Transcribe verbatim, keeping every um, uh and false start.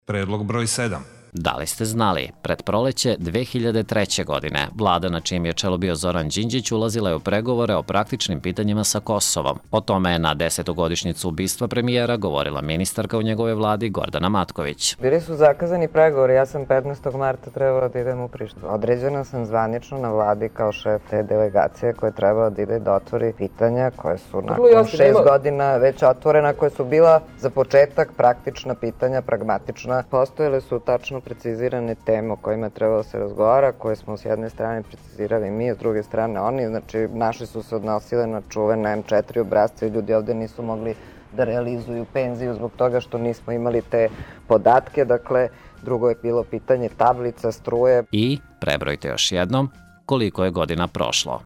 Predlog broj sedam. Da li ste znali, pred proleće dve hiljade treće. godine vlada na čijem je čelu bio Zoran Đinđić ulazila je u pregovore o praktičnim pitanjima sa Kosovom. O tome je na desetogodišnjicu ubistva premijera govorila ministarka u njegove vladi Gordana Matković. Bili su zakazani pregovori, ja sam petnaestog marta trebala da idem u Prištinu. Određena sam zvanično na vladi kao šef te delegacije koja je trebala da ide da otvori pitanja koje su nakon šest godina već otvorena, koje su bila za početak praktična pitanja, pragmatična. Postojele su tačno precizirane teme o kojima treba da se razgovara, koje smo s jedne strane precizirali mi, s druge strane oni. Znači, naše su se odnosile na čuvene em četiri obrazce i ljudi ovde nisu mogli da realizuju penziju zbog toga što nismo imali te podatke. Dakle, drugo je bilo pitanje tablica, struje. I, prebrojte još jednom, koliko je godina prošlo.